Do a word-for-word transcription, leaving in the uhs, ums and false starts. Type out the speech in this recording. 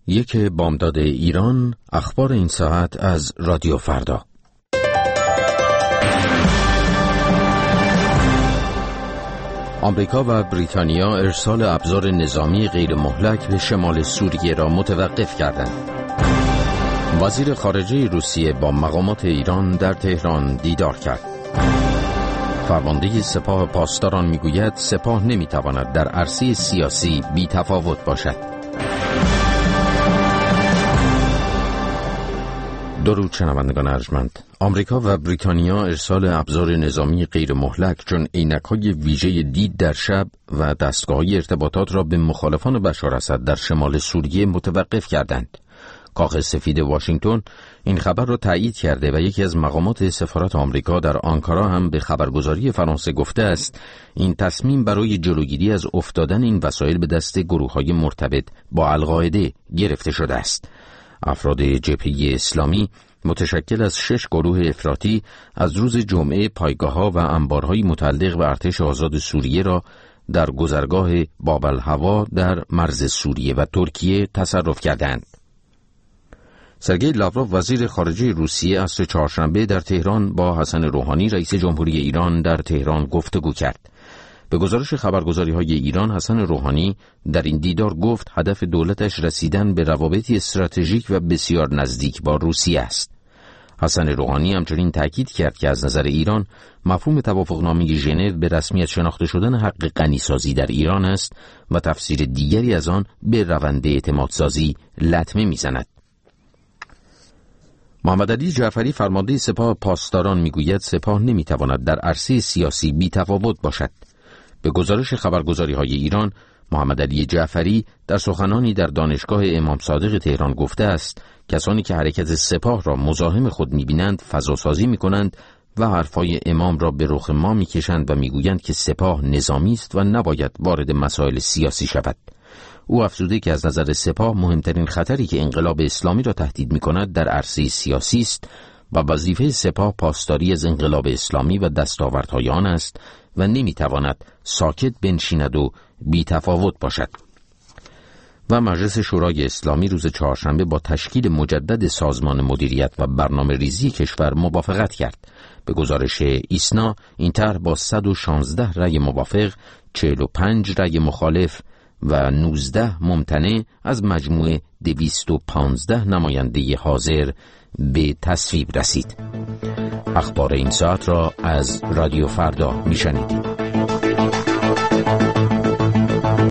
یک بامداد ایران، اخبار این ساعت از رادیو فردا. آمریکا و بریتانیا ارسال ابزار نظامی غیر مهلک به شمال سوریه را متوقف کردند. وزیر خارجه روسیه با مقامات ایران در تهران دیدار کرد. فرمانده سپاه پاسداران میگوید سپاه نمیتواند در عرصه سیاسی بی تفاوت باشد. درود شنوندگان ارجمند. آمریکا و بریتانیا ارسال ابزار نظامی غیر مهلک چون عینک‌های ویژه دید در شب و دستگاه‌های ارتباطات را به مخالفان بشار اسد در شمال سوریه متوقف کردند. کاخ سفید واشنگتن این خبر را تایید کرده و یکی از مقامات سفارت آمریکا در آنکارا هم به خبرگزاری فرانسه گفته است این تصمیم برای جلوگیری از افتادن این وسایل به دست گروه‌های مرتبط با القاعده گرفته شده است. افراد جبهه اسلامی متشکل از شش گروه افراطی از روز جمعه پایگاه‌ها و انبارهای متعلق به ارتش آزاد سوریه را در گذرگاه باب الهوا در مرز سوریه و ترکیه تصرف کردند. سرگئی لاوروف وزیر خارجه روسیه عصر چهارشنبه در تهران با حسن روحانی رئیس جمهوری ایران در تهران گفتگو کرد. به گزارش خبرگزاری‌های ایران، حسن روحانی در این دیدار گفت هدف دولتش رسیدن به روابطی استراتژیک و بسیار نزدیک با روسیه است. حسن روحانی همچنین تاکید کرد که از نظر ایران مفهوم توافقنامه ژنو به رسمیت شناخته شدن حق غنیسازی در ایران است و تفسیر دیگری از آن به روند اعتمادسازی لطمه می‌زند. محمد علی جعفری فرمانده سپاه پاسداران میگوید سپاه نمیتواند در عرصه سیاسی بی‌تفاوت باشد. به گزارش خبرگزاری‌های ایران، محمد علی جعفری در سخنانی در دانشگاه امام صادق تهران گفته است کسانی که حرکت سپاه را مزاحم خود می‌بینند فضاسازی می‌کنند و حرفای امام را به رخ ما می‌کشند و می‌گویند که سپاه نظامی است و نباید وارد مسائل سیاسی شود. او افزوده که از نظر سپاه مهمترین خطری که انقلاب اسلامی را تهدید می‌کند در عرصه سیاسی است و وظیفه سپاه پاسداری از انقلاب اسلامی و دستاوردهای آن است و نمی‌تواند ساکت بنشیند و بی‌تفاوت باشد. و مجلس شورای اسلامی روز چهارشنبه با تشکیل مجدد سازمان مدیریت و برنامه ریزی کشور موافقت کرد. به گزارش ایسنا این طرح با صد و شانزده رأی موافق، چهل و پنج رأی مخالف و نوزده ممتنع از مجموع دویست و پانزده نماینده حاضر به تصویب رسید. اخبار این ساعت را از رادیو فردا میشنیدید.